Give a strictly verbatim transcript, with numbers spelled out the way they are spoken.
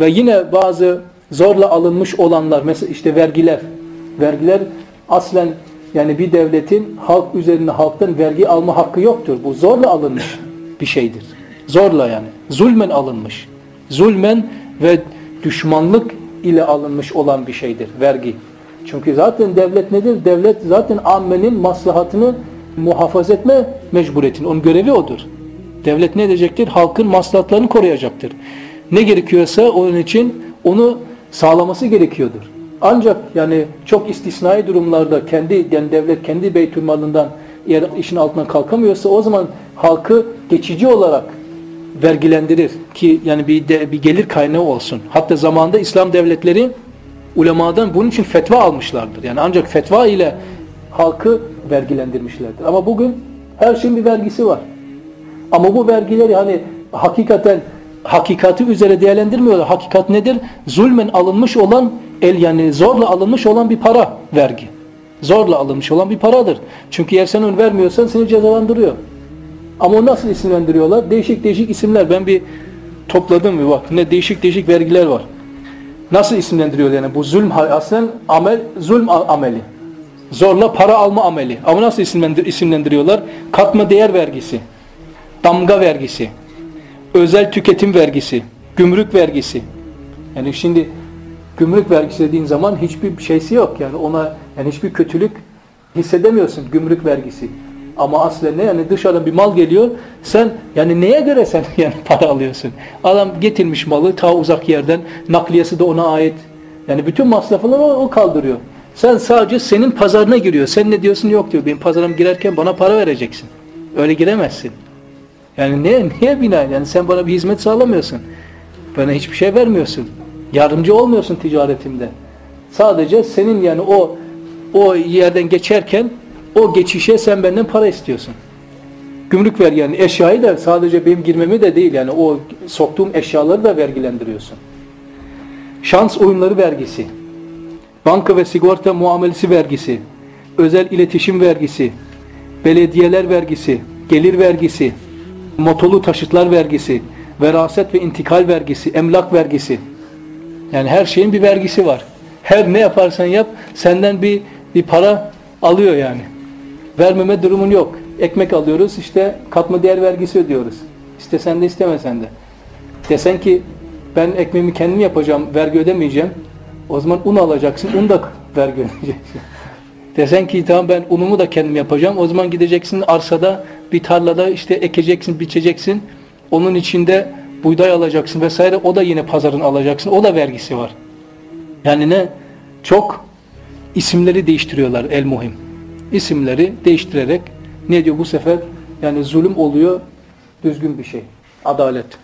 Ve yine bazı zorla alınmış olanlar, mesela işte vergiler. Vergiler aslen yani bir devletin halk üzerine halktan vergi alma hakkı yoktur. Bu zorla alınmış bir şeydir. Zorla yani. Zulmen alınmış. Zulmen ve düşmanlık ile alınmış olan bir şeydir vergi. Çünkü zaten devlet nedir? Devlet zaten ammenin maslahatını muhafaza etme mecburiyetinin. Onun görevi odur. Devlet ne edecektir? Halkın maslahatlarını koruyacaktır. Ne gerekiyorsa onun için onu sağlaması gerekiyordur. Ancak yani çok istisnai durumlarda kendi yani devlet kendi beytülmalından eğer işin altından kalkamıyorsa o zaman halkı geçici olarak vergilendirir ki yani bir de, bir gelir kaynağı olsun. Hatta zamanında İslam devletleri ulemadan bunun için fetva almışlardır. Yani ancak fetva ile halkı vergilendirmişlerdir. Ama bugün her şeyin bir vergisi var. Ama bu vergileri hani hakikaten hakikati üzere değerlendirmiyorlar. Hakikat nedir? Zulmen alınmış olan el yani zorla alınmış olan bir para vergi. Zorla alınmış olan bir paradır. Çünkü eğer sen onu vermiyorsan seni cezalandırıyor. Ama o nasıl isimlendiriyorlar? Değişik değişik isimler. Ben bir topladım bir bak. Ne değişik değişik vergiler var. Nasıl isimlendiriyorlar yani? Bu zulm aslında amel, zulm ameli. Zorla para alma ameli. Ama nasıl isimlendir isimlendiriyorlar? Katma değer vergisi. Damga vergisi. Özel tüketim vergisi. Gümrük vergisi. Yani şimdi gümrük vergisi dediğin zaman hiçbir şeysi yok. Yani ona yani hiçbir kötülük hissedemiyorsun gümrük vergisi. Ama aslında ne yani dışarıdan bir mal geliyor. Sen yani neye göre sen yani para alıyorsun? Adam getirmiş malı ta uzak yerden, nakliyesi de ona ait. Yani bütün masrafları o, o kaldırıyor. Sen sadece senin pazarına giriyor. Sen ne diyorsun? Yok diyor. Benim pazarıma girerken bana para vereceksin. Öyle giremezsin. Yani ne niye binaen? Yani sen bana bir hizmet sağlamıyorsun. Bana hiçbir şey vermiyorsun. Yardımcı olmuyorsun ticaretimde. Sadece senin yani o o yerden geçerken o geçişe sen benden para istiyorsun. Gümrük ver yani eşyayı da sadece benim girmemi de değil yani o soktuğum eşyaları da vergilendiriyorsun. Şans oyunları vergisi, banka ve sigorta muamelesi vergisi, özel iletişim vergisi, belediyeler vergisi, gelir vergisi, motorlu taşıtlar vergisi, veraset ve intikal vergisi, emlak vergisi. Yani her şeyin bir vergisi var. Her ne yaparsan yap senden bir bir para alıyor yani. Vermeme durumun yok. Ekmek alıyoruz işte katma değer vergisi ödüyoruz. İstesen de istemesen de. Desen ki ben ekmeğimi kendim yapacağım, vergi ödemeyeceğim. O zaman un alacaksın, un da vergi ödeyeceksin. Desen ki tamam ben unumu da kendim yapacağım. O zaman gideceksin arsada bir tarlada işte ekeceksin, biçeceksin. Onun içinde buğday alacaksın vesaire. O da yine pazarın alacaksın. O da vergisi var. Yani ne? Çok isimleri değiştiriyorlar el muhim. İsimleri değiştirerek ne diyor bu sefer? Yani zulüm oluyor düzgün bir şey. Adalet.